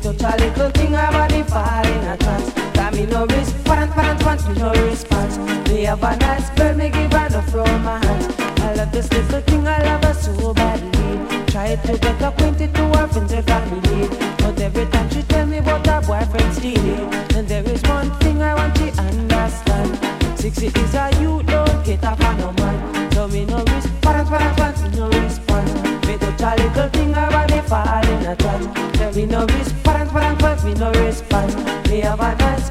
touch a little thing, her body fall in a trance. That me no response, me no response. Me have a nice girl, me give her no romance. I love this little thing, I love her so badly. Try to get acquainted to her friends, they got me need. But every time she tell me about her boyfriend stealing, and there is one thing I want to understand. 60 is a youth, don't get up on no man. So me no response, me no response. Me touch a little thing, her body fall in a trance. Tell me no response, me no response. Me have a nice